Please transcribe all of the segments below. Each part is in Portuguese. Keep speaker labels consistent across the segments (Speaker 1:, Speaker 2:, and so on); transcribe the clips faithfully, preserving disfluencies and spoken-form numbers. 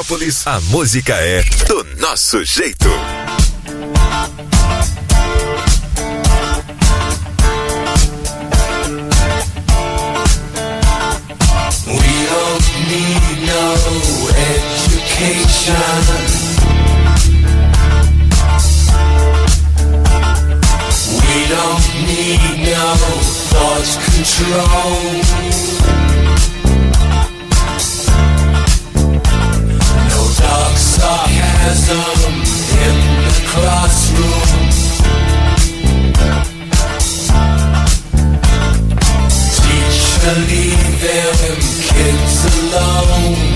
Speaker 1: Metrópolis, a música é do nosso jeito.
Speaker 2: We don't need no education. We don't need no thought control. No dark sarcasm in the classroom. Teacher, leave them kids alone.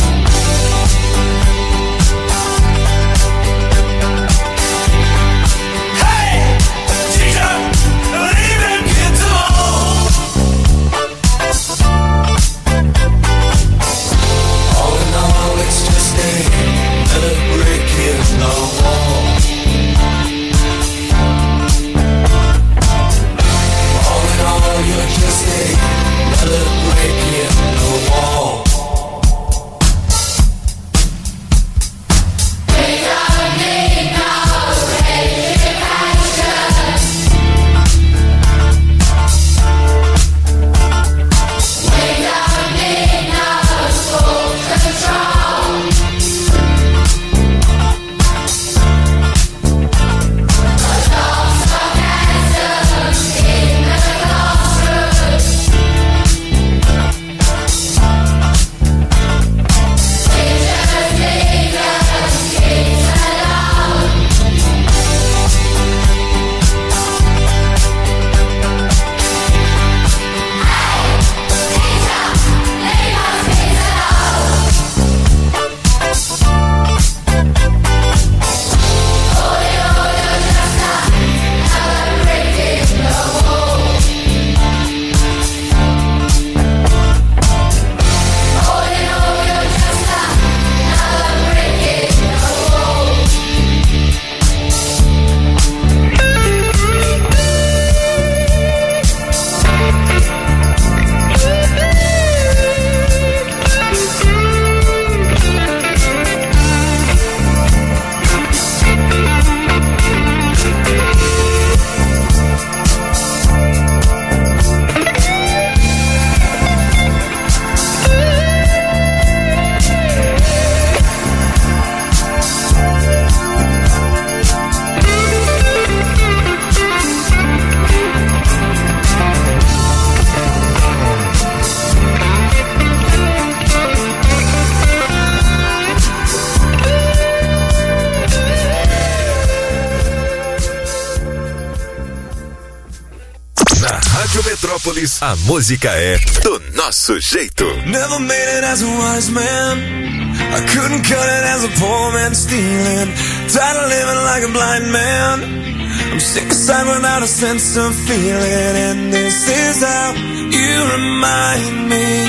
Speaker 1: Metrópolis, a música é do nosso jeito.
Speaker 2: Never made it as a wise man. I couldn't cut it as a poor man stealing. Tired of living like a blind man. I'm sick aside without a sense of feeling. And this is how you remind me.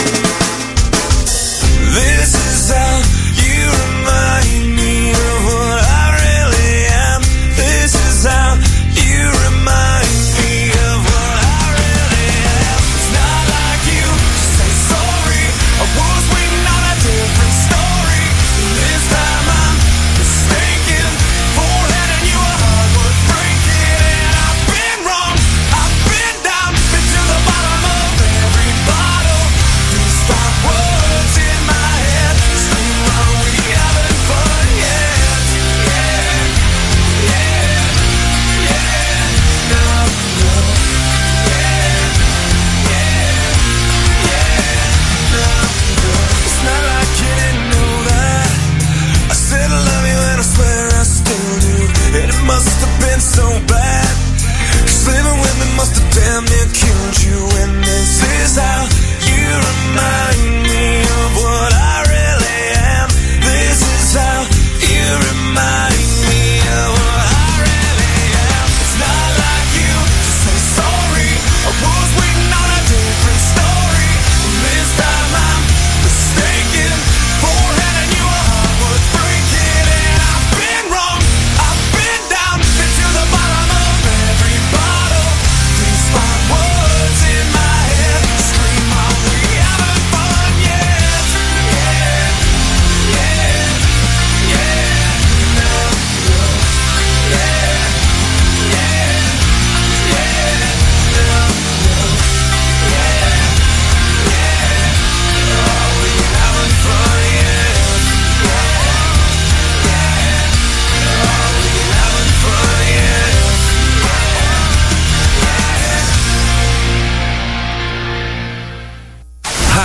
Speaker 2: This is how you remind me of what I really am. This is how you remind me of what I really am. It's not like you to say sorry. I was waiting on a different story. This time I'm mistaken for letting you a heart worth breaking. And I've been wrong, I've been down, been to the bottom of every bottle. These five words in my head scream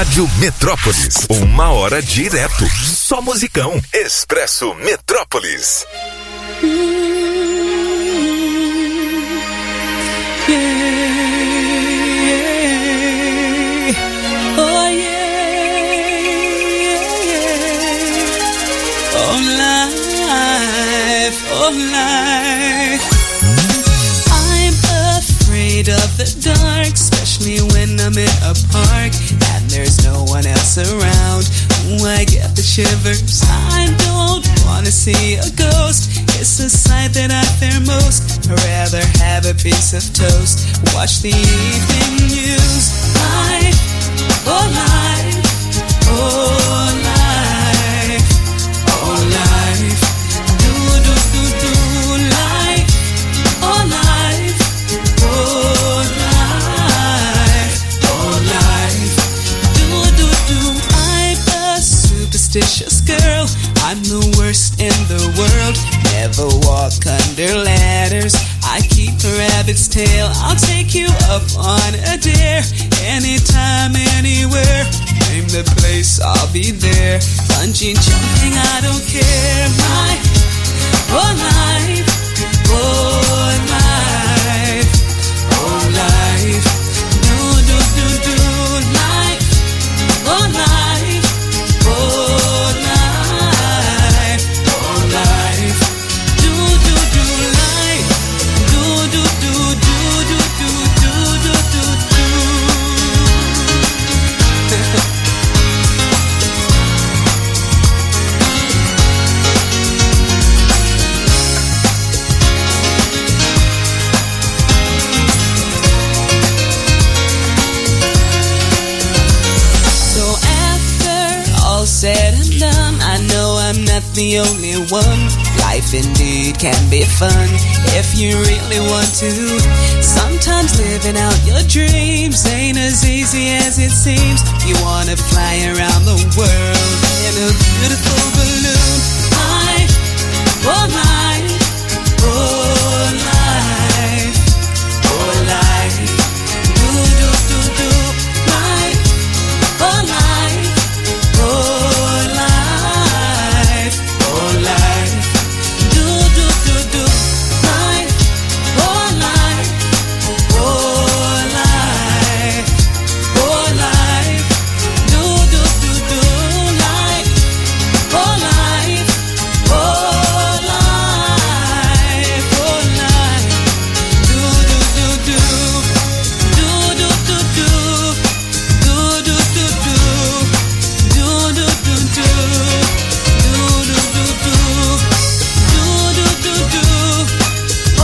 Speaker 1: Rádio Metrópolis, uma hora direto. Só musicão. Expresso Metrópolis.
Speaker 3: Oh yeah, oh life, oh life. I'm afraid of the dark, especially when I'm in a park and there's no one else around. Ooh, I get the shivers. I don't wanna see a ghost. It's the sight that I fear most. I'd rather have a piece of toast, watch the evening news. Life, oh life, oh life, oh life. Do do do do life, oh life, oh life, oh life. Do do do. I'm a superstitious girl. I'm the worst in the world. Never walk under ladders. I keep a rabbit's tail. I'll take you up on a dare. Anytime, anywhere. Name the place, I'll be there. Bungee jumping, I don't care. Life, oh life, oh life, oh life. Do, do, do, do. Life, oh life, oh life, oh life. Do, do, do, life. Do, do, do, do, do, do, do, do, do, do. So after all said and done, I know I'm not the only one. Life indeed can be fun if you really want to. Sometimes living out your dreams ain't as easy as it seems. You wanna fly around the world in a beautiful balloon. Life, oh life, oh life, oh life. Do do do do life, oh life, oh life, oh life. Do do do do life, oh life, oh life, oh life. Do do do do life, oh life, oh life, oh life. Do do do do, do do do do, do do do do, do do do do, do do do do. Do do do do, oh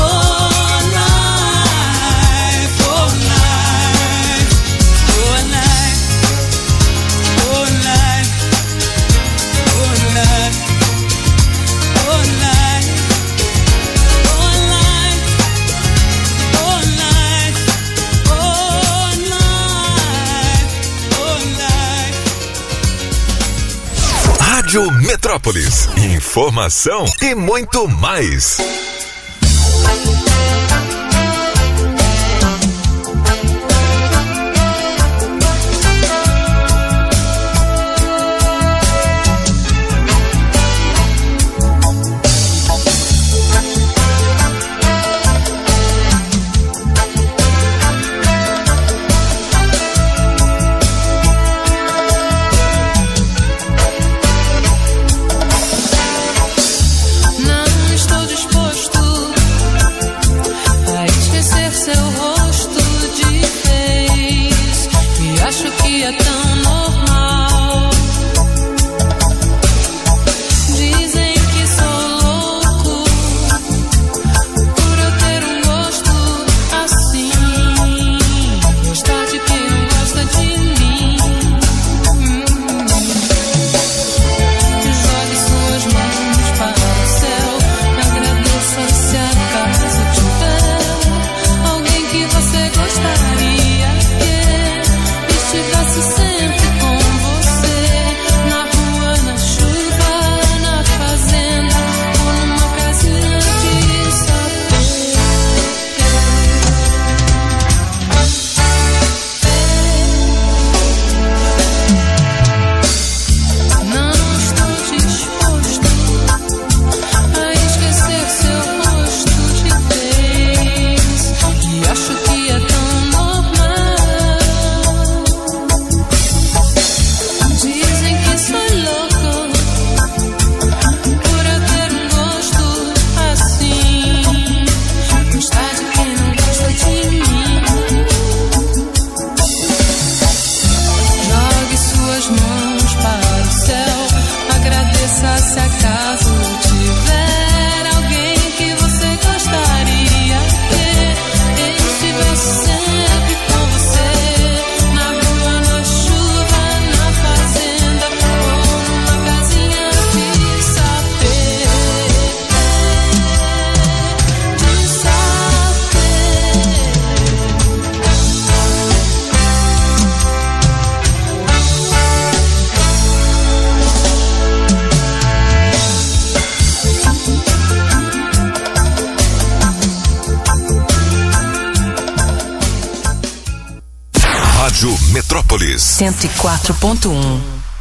Speaker 3: life, oh life, oh life, oh life, oh life, oh life, oh life, oh life, oh life, oh life.
Speaker 1: Rádio Metrópolis. Informação e muito mais.
Speaker 4: Não estou disposto
Speaker 1: Rádio Metrópolis
Speaker 4: cento e quatro ponto um.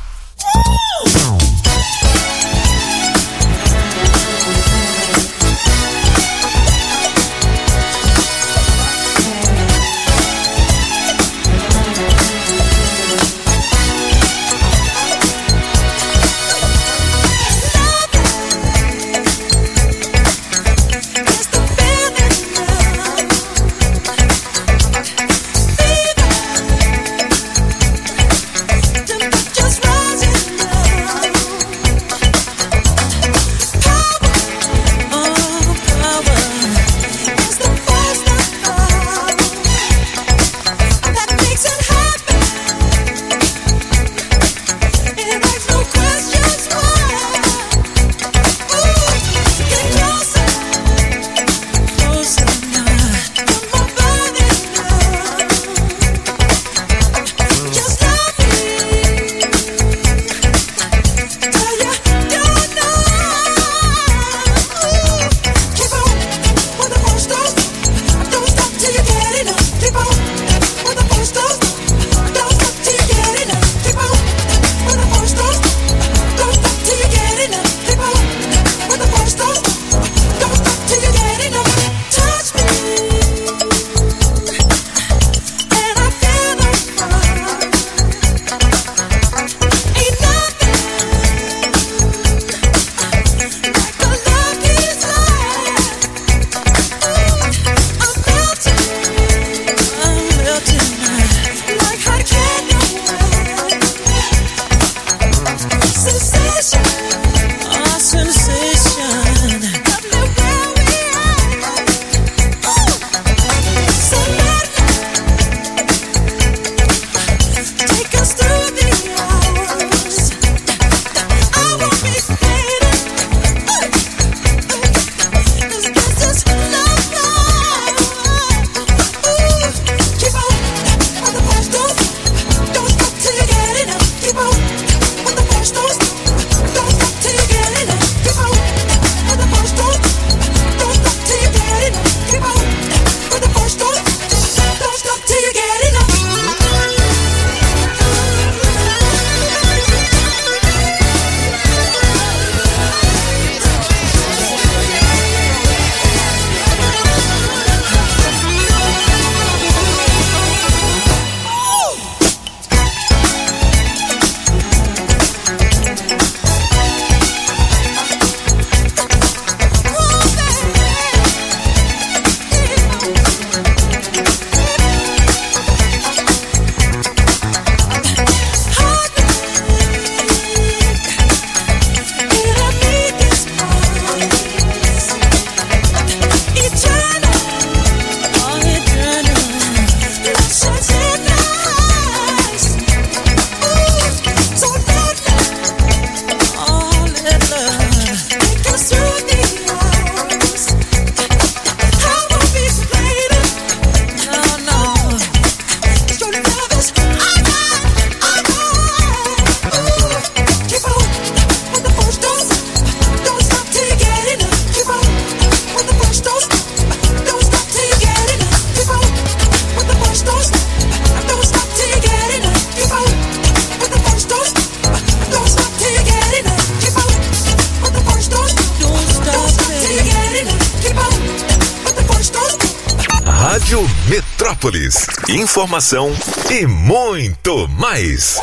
Speaker 1: Rádio Metrópolis. Informação e muito mais.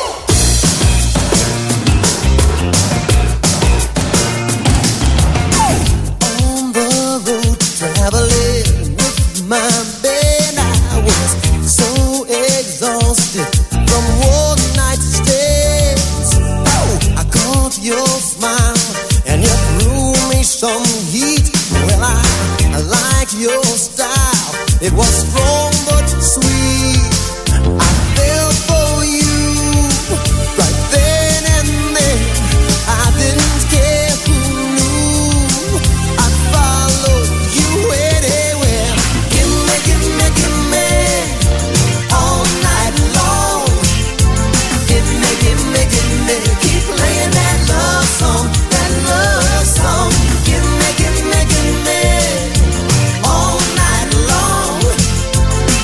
Speaker 5: On the road traveling with my band, I was so exhausted from one night's stays. I caught your smile and you threw me some heat. Well, I, I like your style. It was strong but sweet. I fell for you right then and there. I didn't care who knew. I followed you anywhere. Give me, give me, give me all night long. Give me, give me, give me. Keep playing that love song, that love song. Give me, give me, give me all night long.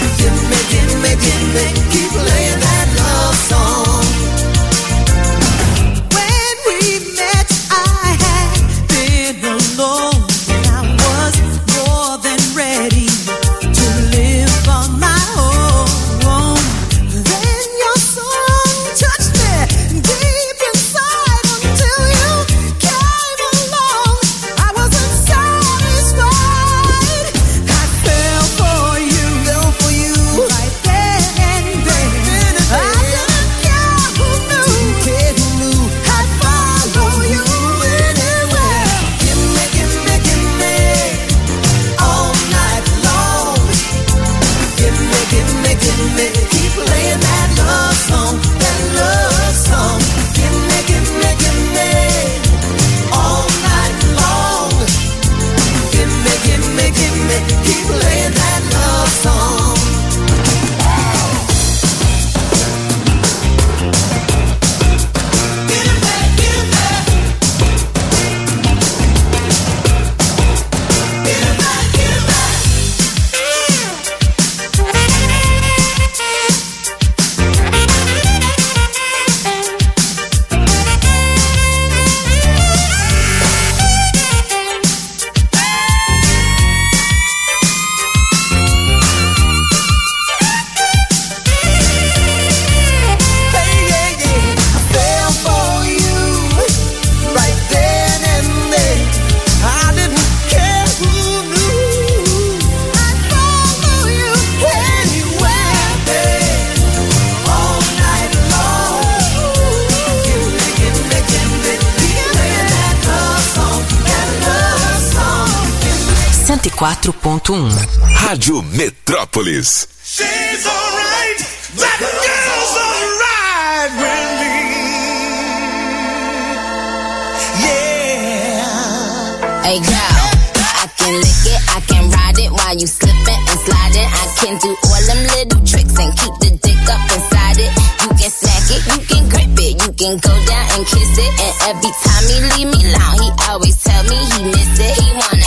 Speaker 5: me, keep playing that love song. Get it back, get it back. Get it back, get it back.
Speaker 4: cento e quatro ponto um.
Speaker 1: Rádio Metrópolis.
Speaker 2: She's alright, that girl's alright with me. Yeah.
Speaker 6: Hey girl, I can lick it, I can ride it while you slipping and sliding. I can do all them little tricks and keep the dick up inside it. You can smack it, you can grip it, you can go down and kiss it. And every time he leave me alone, he always tell me he miss it. He wanna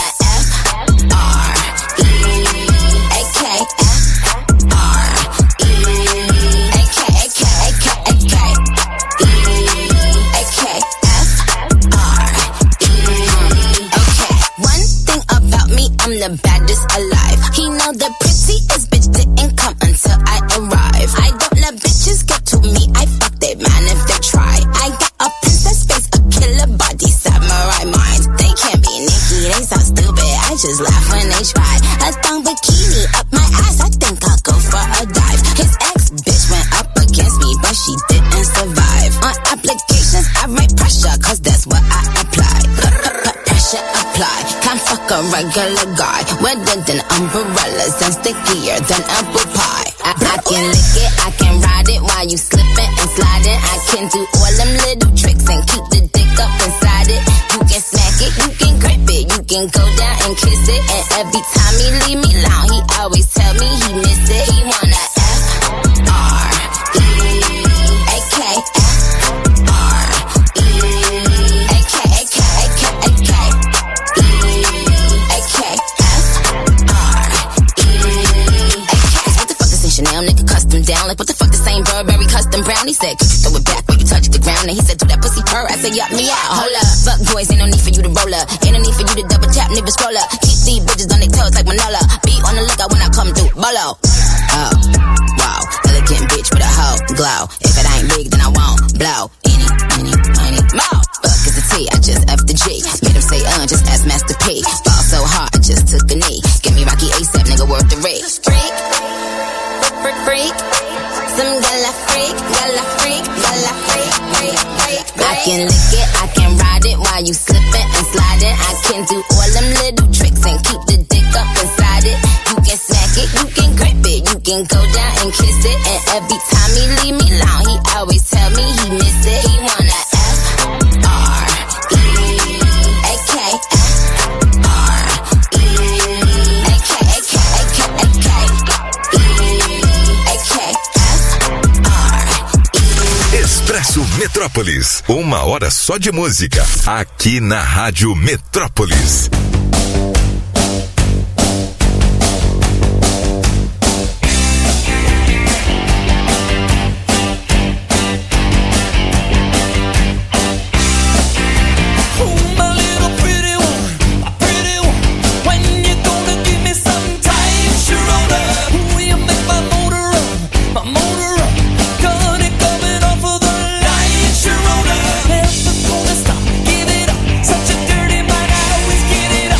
Speaker 6: I'm the baddest alive. He know the prettiest bitch didn't come until I arrive. I don't let bitches get to me. I fuck they man if they try. I got a princess face, a killer body, samurai mind. They can't be Nikki, they so stupid. I just laugh when they try. A thong bikini up my ass. I think I'll go for a dive. His ex bitch went up against me, but she didn't survive. On applications, I write pressure, cause that's what I apply. Pressure apply. Can't fuck a regular guy. Wetter than umbrellas and stickier than apple pie. I, I can lick it, I can ride it while you slipping and sliding. I can do all them little tricks and keep the dick up inside it. You can smack it, you can grip it, you can go down and kiss it. And every time he leave me alone, he always tell me he miss it. He wanna F R E A K F R E A K A K A K A K Chanel nigga custom down. Like what the fuck the same Burberry custom brown. He said, could you throw it back when you touch the ground? And he said, do that pussy purr. I said, yup, me out. Hold up. Fuck boys, ain't no need for you to roll up. Ain't no need for you to double tap, nigga scroll up. Keep these bitches on their toes like Manola. Be on the lookout when I come through. Bolo. Oh, wow. Elegant bitch with a hoe glow. If it ain't big, then I won't blow. Any, any, any, more. Fuck is the T, I just F the G. Made him say, uh, just ask Master P. Ball so hard, I just took a knee. Give me Rocky ASAP, nigga, worth the rate. Freak. Freak, freak, some gala freak, gala freak, gala freak, freak, freak, freak. I can lick it, I can ride it while you slipping and sliding. I can do all them little tricks and keep the dick up inside it. You can smack it, you can grip it, you can go down and kiss it. And every time he leave me alone, he always tell me he miss it. He wanna F R E A K F R E A K A K A K A K.
Speaker 1: Expresso Metrópolis, uma hora só de música, aqui na Rádio Metrópolis.
Speaker 2: Never gonna stop, give it up. Such a dirty mind, I always get it up.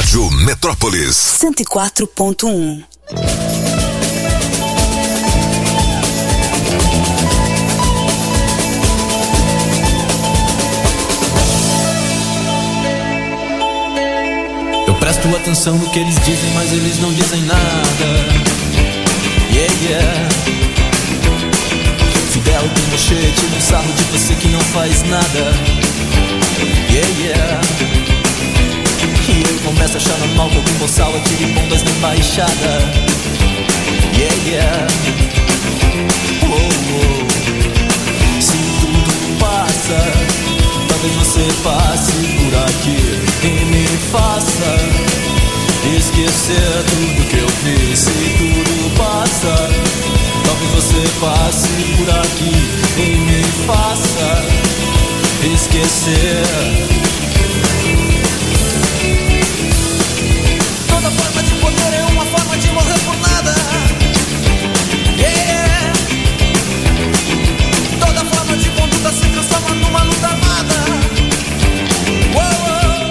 Speaker 1: Rádio Metrópolis
Speaker 4: cento e quatro ponto um.
Speaker 7: Eu presto atenção no que eles dizem, mas eles não dizem nada. Yeah, yeah. Fidel Pinochet tira um sarro de você que não faz nada. Yeah, yeah. E eu começo a achar normal que algum boçal atire bombas na embaixada. Yeah, yeah. Oh, oh. Se tudo passa, talvez você passe por aqui e me faça esquecer tudo que eu fiz. Se tudo passa, talvez você passe por aqui e me faça esquecer. Toda forma de poder é uma forma de morrer por nada. Yeah. Toda forma de conduta se transforma numa luta armada. Uou.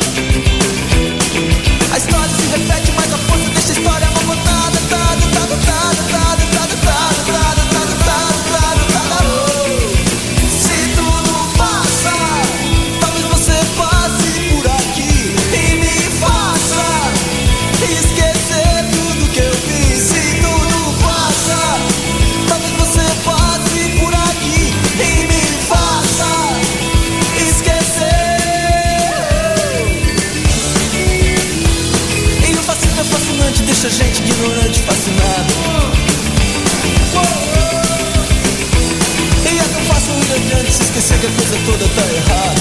Speaker 7: A história se repete, mas a força dessa história é uma botada. Tada, tada, tada, tada, tada, tada, tada, tada, tada, tada. Se tudo passa, talvez você passe por aqui e me faça esquecer tudo que eu fiz. Se tudo passa, talvez você passe por aqui e me faça esquecer. E o fascismo é fascinante, deixa a gente ignorante, fascinado. E é tão fácil ir adiante, se esquecer que a coisa toda tá errada.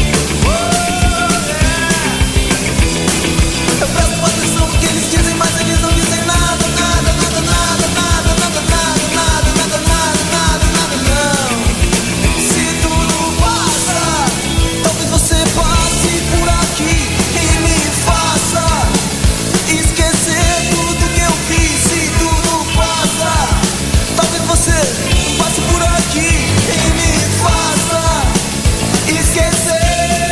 Speaker 7: Eu presto atenção no que eles dizem, mas eles não dizem nada, nada, nada, nada, nada, nada, nada, nada, nada, nada, nada, nada, não. Se tudo passa, talvez você passe por aqui e me faça esquecer tudo que eu fiz. Se tudo passa, talvez você passe por aqui e me faça esquecer.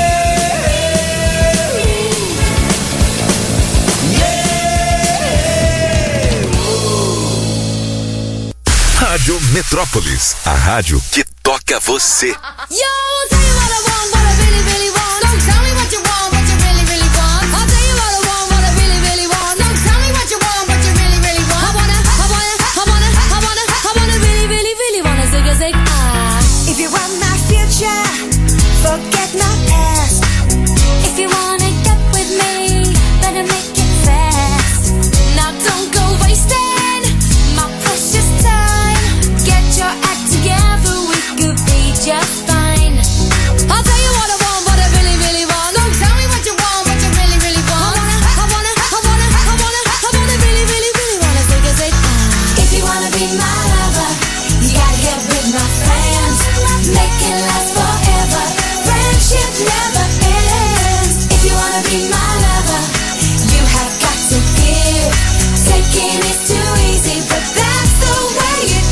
Speaker 1: Rádio Metrópolis, a rádio que toca você.
Speaker 8: Yo, I'll tell you what I want, what I really, really want. Don't tell me what you want, what you really, really want. I'll tell you what I want, what I really, really want. Don't tell me what you want, what you really, really want. I wanna, I wanna, I wanna, I wanna, I wanna really, really, really wanna zig a zig ah.
Speaker 9: If you want my future, forget my past.
Speaker 8: If you wanna get with me, better make it fast. Now don't go wasting my precious time. Get your act together, we could be just fine. I'll tell you what I want, what I really, really want. Don't tell me what you want, what you really, really want. I wanna, I wanna, I wanna, I wanna, I wanna really, really, really wanna zig a zig ah.
Speaker 9: If you wanna be my lover, you gotta get with my friends. Make it last forever. Friendship never ends. If you wanna be my lover, you have got to give. Taking is too easy, but that's the way it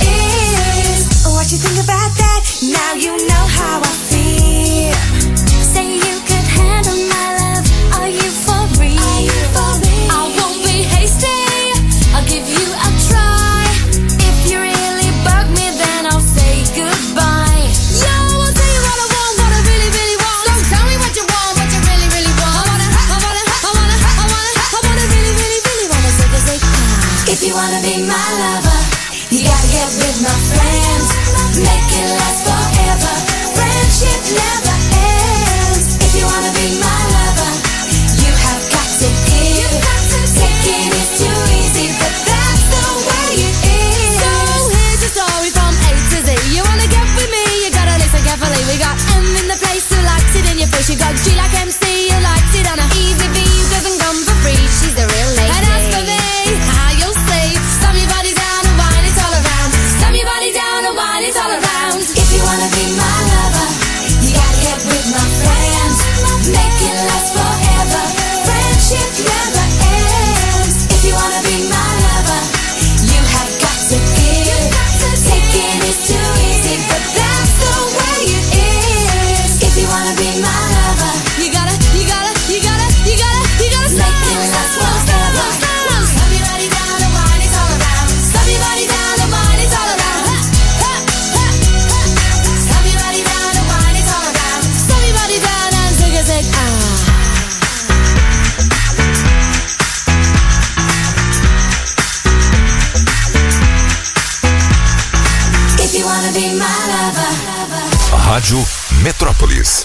Speaker 9: is. What you think about that? Now you know how I feel.
Speaker 8: Say you could handle my love. Are you for real?
Speaker 9: Are you for real?
Speaker 8: I won't be hasty. I'll give you a try. If you really bug me, then I'll say goodbye. Yo, I'll tell you what I want, what I really, really want. Don't tell me what you want, what you really, really want. I wanna, I wanna, I wanna, I wanna, I wanna really, really, really wanna zig a zig ah.
Speaker 9: If you wanna be my lover, you gotta get with my friends. Make it last forever. Friendship never ends. If you wanna be my lover, you have got to give. Taking is too easy, but that's the way it is.
Speaker 8: So here's your story from A to Z. You wanna get with me, you gotta listen carefully. We got M in the place who likes it in your face. You got G like M C, who likes it on a easy B, who doesn't come for free. She's the real lady. And as for me, how you'll see, slam your body down and wine it all around. Slam your body down and wine it all around.
Speaker 9: If you wanna be my lover, you gotta get with my friends. Make it wanna be my lover.
Speaker 1: Rádio Metrópolis.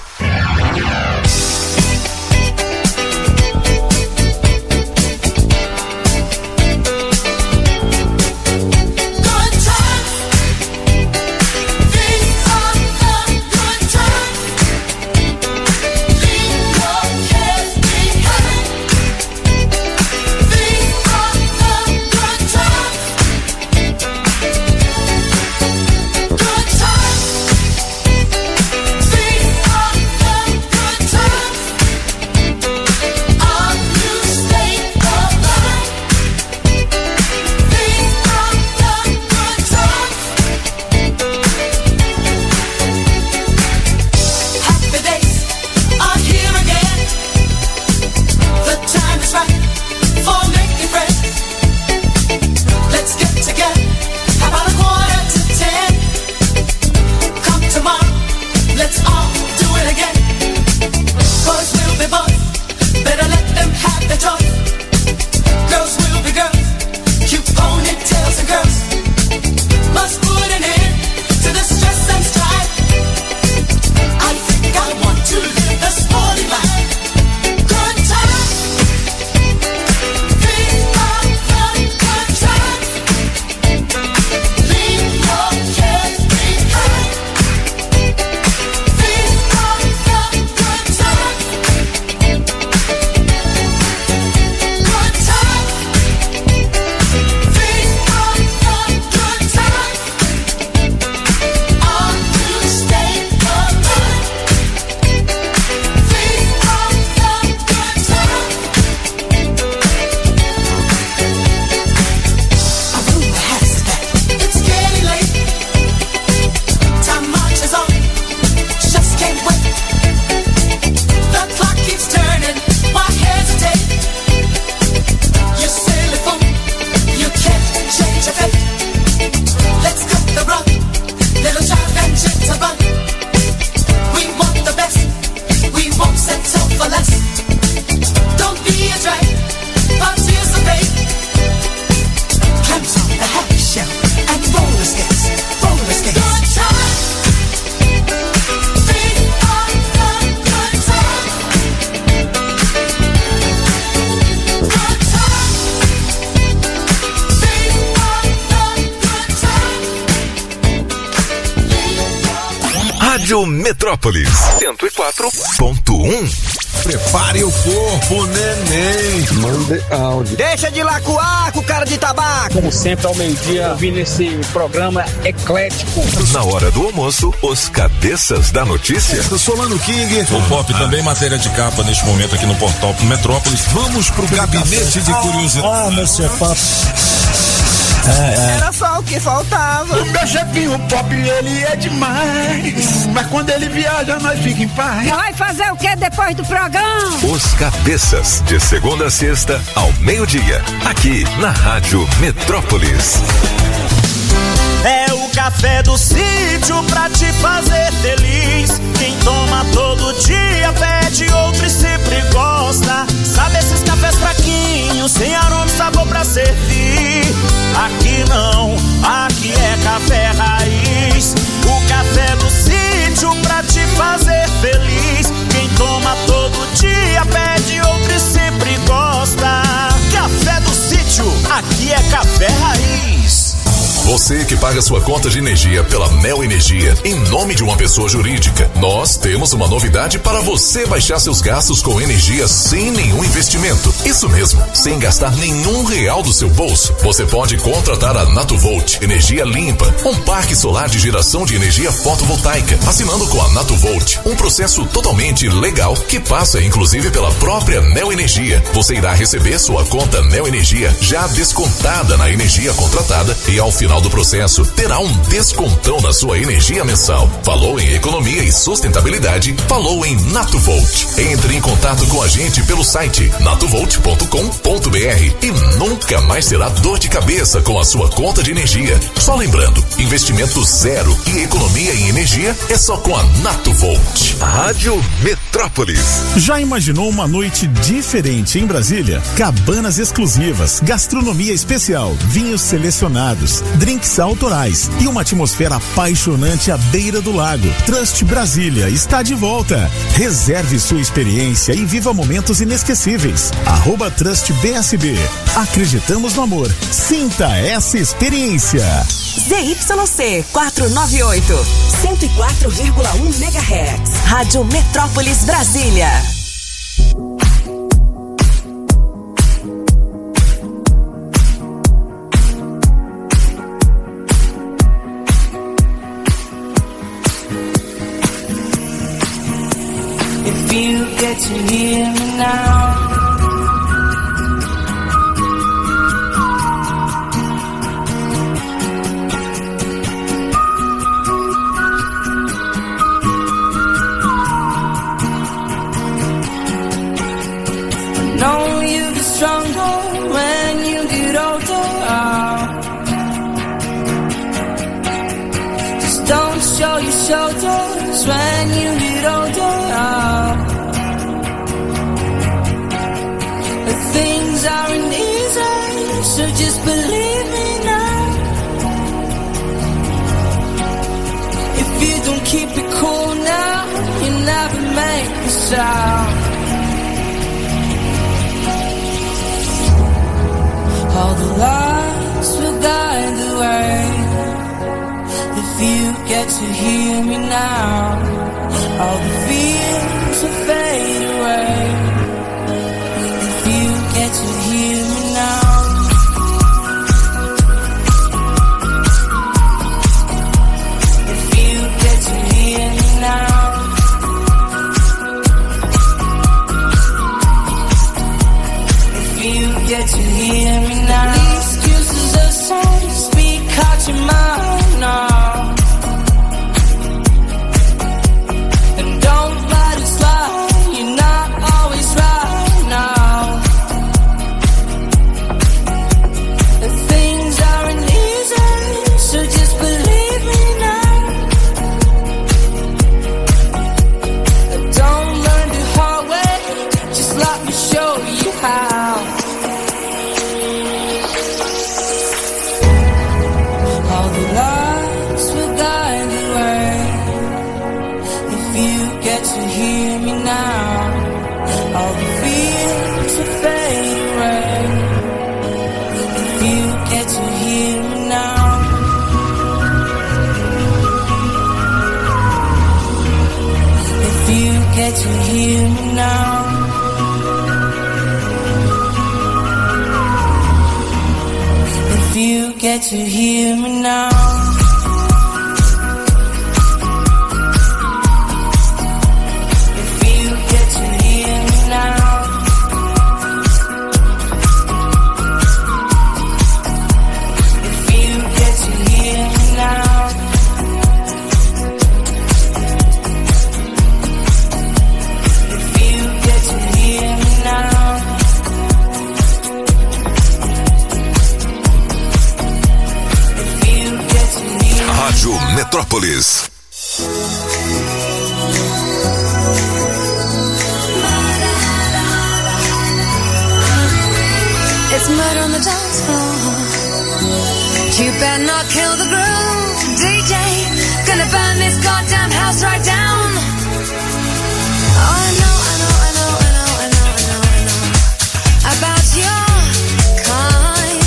Speaker 1: Rádio Metrópolis cento e quatro ponto um.
Speaker 10: Prepare o corpo, neném.
Speaker 11: Mande áudio.
Speaker 12: Deixa de lacuar com cara de tabaco.
Speaker 11: Como sempre, ao meio-dia, ouvindo esse programa eclético.
Speaker 1: Na hora do almoço, os cabeças da notícia.
Speaker 10: Eu sou Lano King.
Speaker 13: O Pop ah. também matéria de capa neste momento aqui no portal Metrópolis.
Speaker 10: Vamos pro gabinete de curiosidade.
Speaker 11: Ah, monsieur Pop.
Speaker 12: É, é. Era só o que faltava.
Speaker 11: O meu chefinho Pop, ele é demais. Mas quando ele viaja, nós fica em paz.
Speaker 14: Vai fazer o que depois do programa?
Speaker 1: Os cabeças, de segunda a sexta, ao meio-dia. Aqui na Rádio Metrópolis.
Speaker 15: É o café do sítio pra te fazer feliz. Quem toma todo dia pede outro e sempre gosta. Sabe esses cafés fraquinhos, sem aroma e sabor pra servir? Aqui não, aqui é café raiz. O café do sítio pra te fazer feliz. Quem toma todo dia pede outro e sempre gosta. Café do sítio, aqui é café raiz.
Speaker 16: Você que paga sua conta de energia pela Neo Energia em nome de uma pessoa jurídica, nós temos uma novidade para você baixar seus gastos com energia sem nenhum investimento. Isso mesmo, sem gastar nenhum real do seu bolso. Você pode contratar a Natuvolt Energia Limpa, um parque solar de geração de energia fotovoltaica, assinando com a Natuvolt, um processo totalmente legal que passa inclusive pela própria Neo Energia. Você irá receber sua conta Neo Energia já descontada na energia contratada e ao final do processo terá um descontão na sua energia mensal. Falou em economia e sustentabilidade? Falou em Natuvolt. Entre em contato com a gente pelo site natuvolt ponto com ponto br e nunca mais terá dor de cabeça com a sua conta de energia. Só lembrando, investimento zero e economia em energia é só com a Natuvolt.
Speaker 1: Rádio Metrópolis.
Speaker 17: Já imaginou uma noite diferente em Brasília? Cabanas exclusivas, gastronomia especial, vinhos selecionados, drinks autorais e uma atmosfera apaixonante à beira do lago. Trust Brasília está de volta. Reserve sua experiência e viva momentos inesquecíveis. Arroba Trust B S B. Acreditamos no amor. Sinta essa experiência.
Speaker 18: Z Y C quatrocentos e noventa e oito, cento e quatro vírgula um megahertz. Rádio Metrópolis Brasília.
Speaker 2: If you get to hear me now, I know you'll be stronger when you get older. Just don't show your shoulders when you get older. Things aren't easy, so just believe me now. If you don't keep it cool now, you'll never make a sound. All the lights will guide the way. If you get to hear me now, all the fears will fade away. Get to hear me now. If you get to hear me now. If you get to hear me now. The excuses are so to speak out your mouth now. And don't let it slide, you're not always right now. So just believe me now. Don't learn the hard way, just let me show you how. All the lights will guide the way. If you get to hear me now, all the fears will fade away. If you get to hear me now. Get to hear me now. If you get to hear me now. If you get to hear me now. If you get to hear me now.
Speaker 1: Rádio Metrópolis.
Speaker 19: It's murder on the dance floor. You better not kill the groove, D J. Gonna burn this goddamn house right down. Oh, I know, I know, I know, I know, I know, I know, I know about your kind.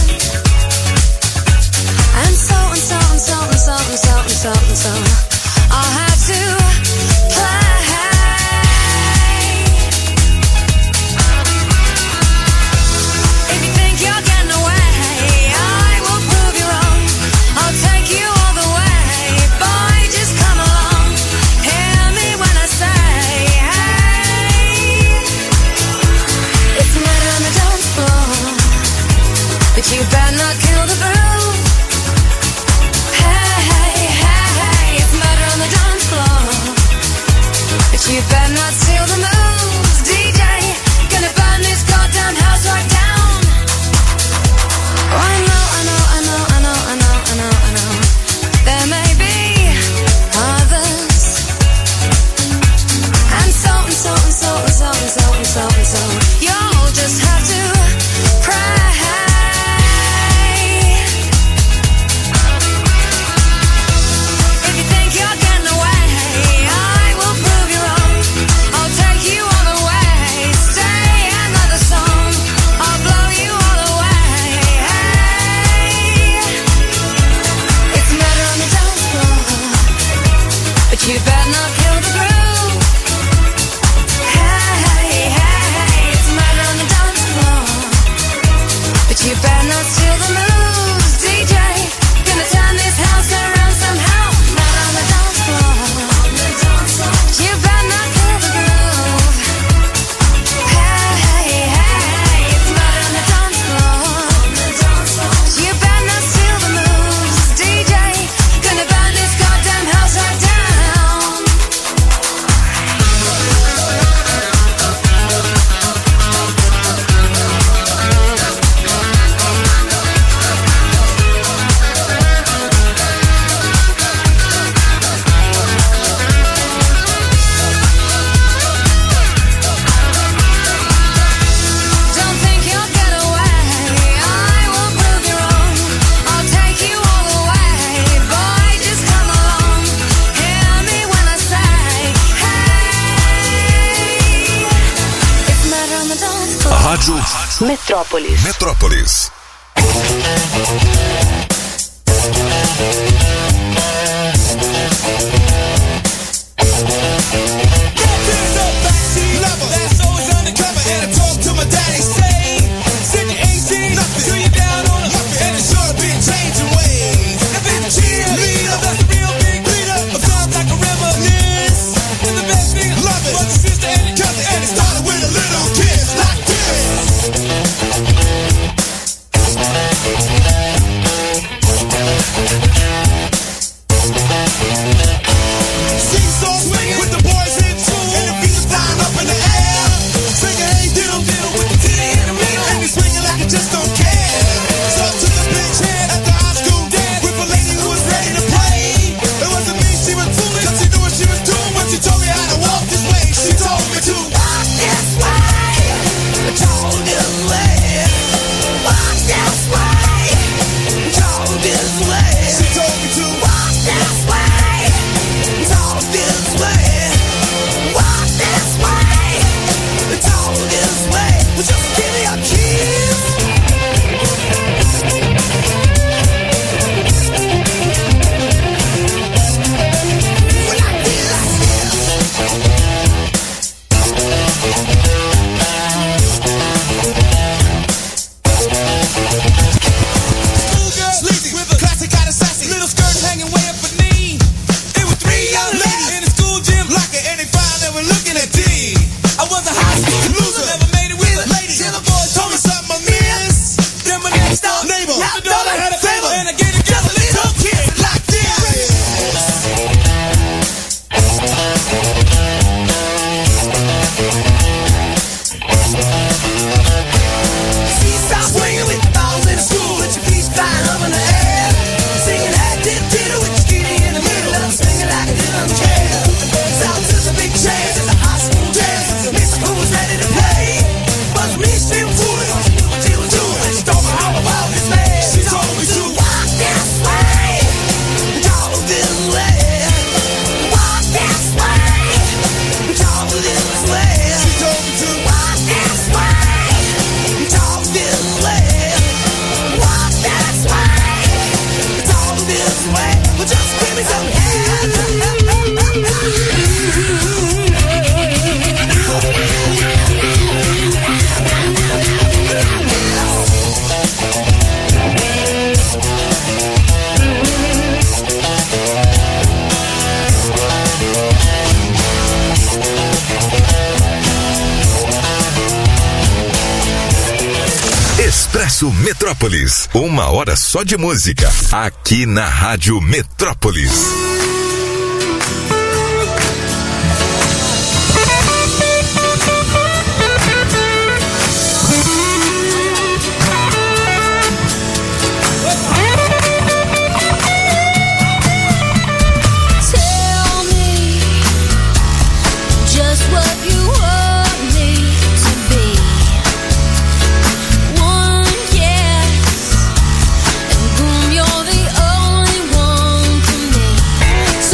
Speaker 19: And so and so and so and so and so and so and so I'll have to play. If you think you're getting away, I will prove you wrong. I'll take you all the way. Boy, just come along. Here
Speaker 1: Rádio
Speaker 18: Metrópolis.
Speaker 1: Metrópolis. Expresso Metrópolis, uma hora só de música, aqui na Rádio Metrópolis.
Speaker 8: You're the only one for me.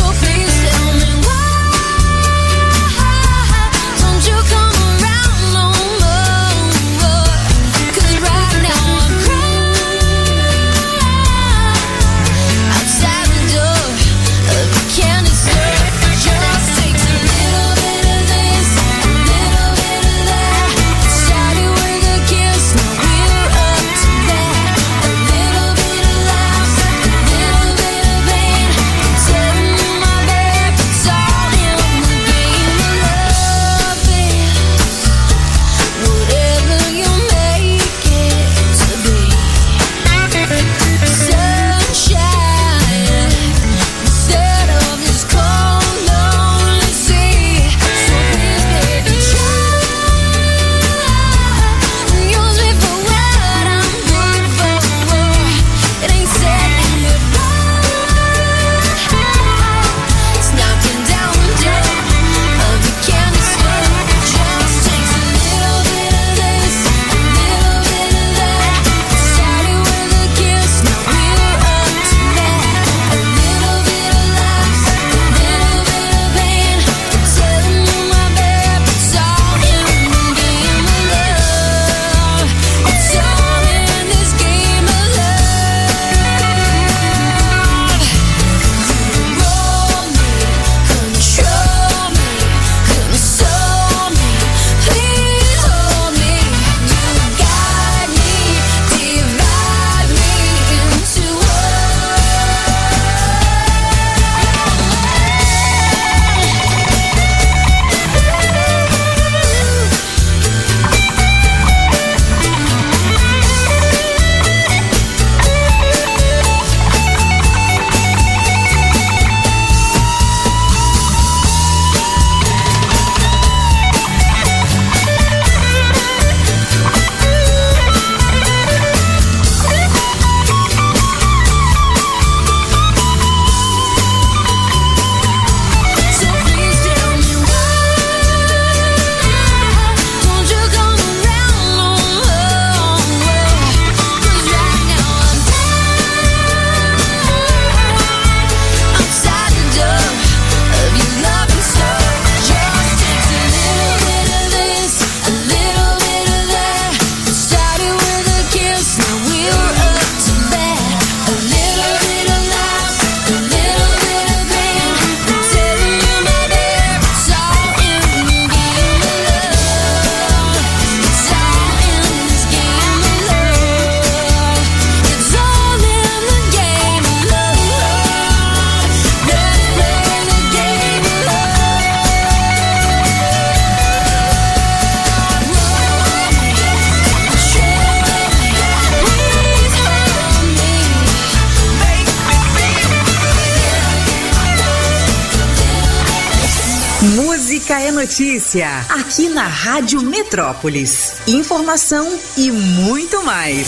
Speaker 18: Música é notícia, aqui na Rádio Metrópolis. Informação e muito mais.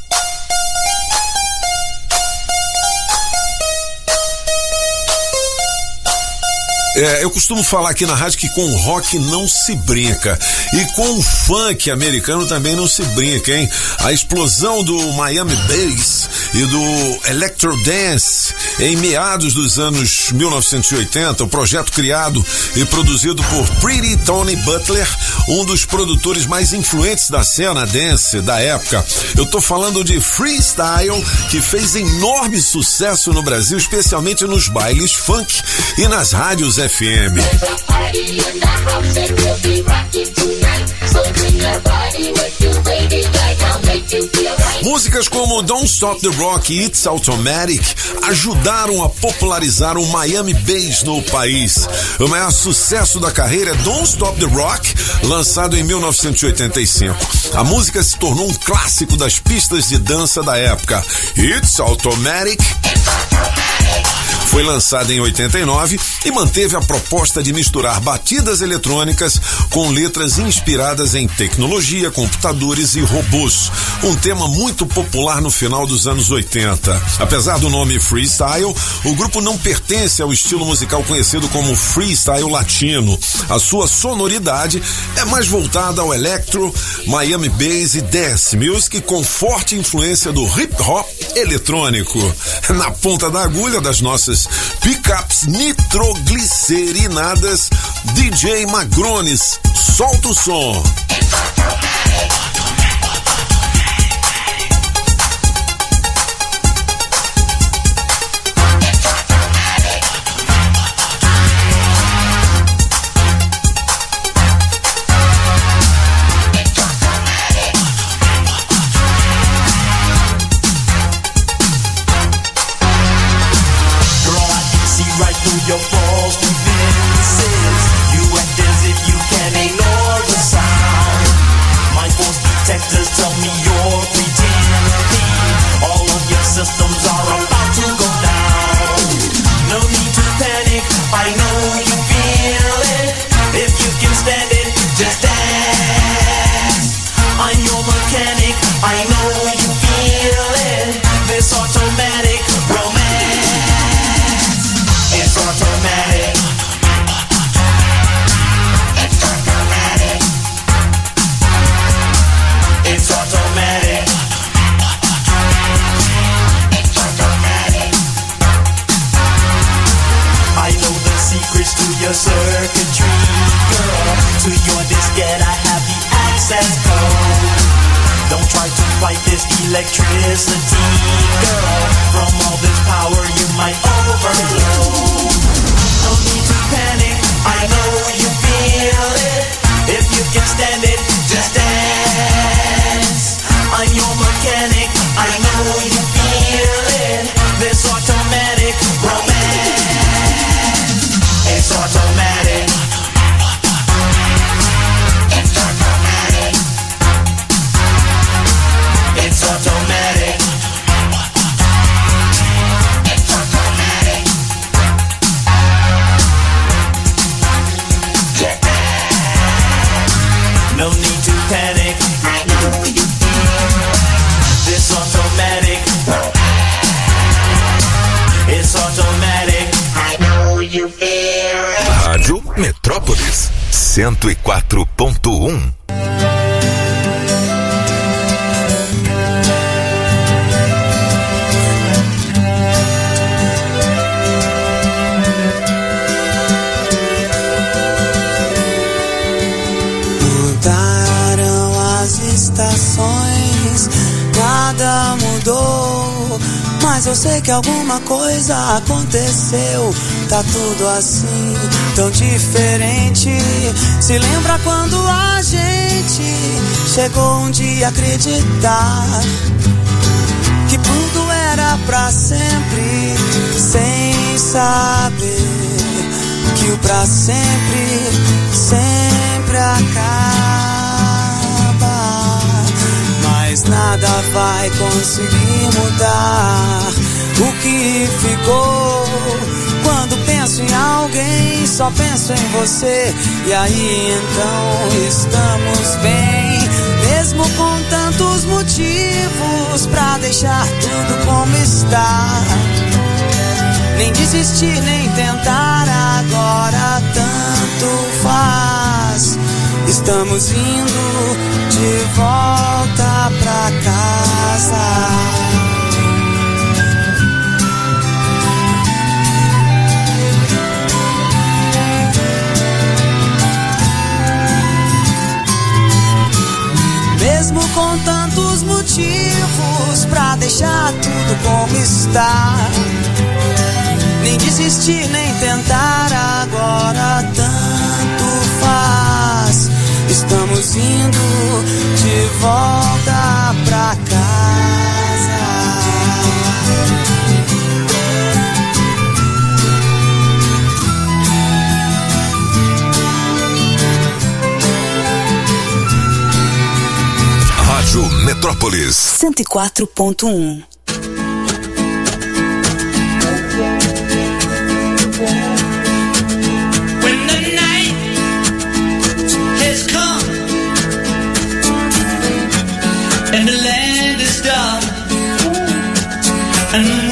Speaker 10: É, eu costumo falar aqui na rádio que com o rock não se brinca. E com o funk americano também não se brinca, hein? A explosão do Miami Bass e do Electro Dance em meados dos anos mil novecentos e oitenta, o projeto criado e produzido por Pretty Tony Butler, um dos produtores mais influentes da cena dance da época. Eu tô falando de freestyle, que fez enorme sucesso no Brasil, especialmente nos bailes funk e nas rádios F M. Músicas como Don't Stop the Rock e It's Automatic ajudaram a popularizar o Miami Bass no país. O maior sucesso da carreira é Don't Stop the Rock, lançado em mil novecentos e oitenta e cinco. A música se tornou um clássico das pistas de dança da época. It's Automatic foi lançada em oitenta e nove e manteve a proposta de misturar batidas eletrônicas com letras inspiradas em tecnologia, computadores e robôs. Um tema muito popular no final dos anos oitenta. Apesar do nome freestyle, o grupo não pertence ao estilo musical conhecido como freestyle latino. A sua sonoridade é mais voltada ao electro, Miami Bass e dance music, com forte influência do hip hop eletrônico. Na ponta da agulha das nossas pickups nitroglicerinadas, D J Magrones, solta o som.
Speaker 2: Your false defenses. You act as if you can ignore the sound. My force detectors tell me you're pretending. All of your systems are about to go down. No need to panic, I know you feel it. If you can stand it, just dance. I'm your mechanic, I know you feel it. This automatic romance, it's automatic. It's automatic. It's automatic. It's automatic. I know the secrets to your circuitry, girl. To your diskette I have the access code. Don't try to fight this electricity, girl. From all this power you might overload. No need to panic, I know you feel it. If you can stand it, just dance. I'm your mechanic, I know you feel it. This automatic romance, it's automatic. It's automatic. It's automatic. It's automatic. No need to panic. I know you feel this automatic. It's automatic. I know you feel.
Speaker 1: Rádio Metrópolis cento e quatro ponto um.
Speaker 5: Estações, nada mudou, mas eu sei que alguma coisa aconteceu. Tá tudo assim, tão diferente. Se lembra quando a gente chegou um dia a acreditar que tudo era pra sempre, sem saber que o pra sempre sempre acaba. Mas nada vai conseguir mudar o que ficou. Quando penso em alguém
Speaker 3: mim só penso em você. E aí então estamos bem, mesmo com tantos motivos pra deixar tudo como está. Nem desistir, nem tentar, agora tanto faz. Estamos indo de volta pra casa. Mesmo com tantos motivos pra deixar tudo como está. Nem desistir, nem tentar, agora tanto faz. Estamos indo de volta pra casa.
Speaker 1: Rádio Metrópolis
Speaker 4: cento e quatro ponto um.
Speaker 2: When the night has come and the land is dark and